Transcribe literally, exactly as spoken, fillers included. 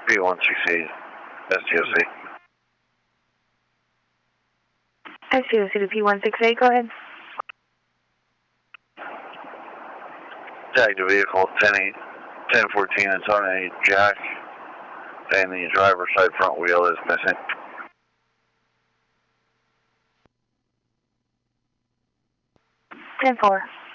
P one six eight, S T O C. S T O C to P one six eight, go ahead. Tag the vehicle ten eight, ten fourteen Antonio Jack, and the driver's side front wheel is missing. ten four.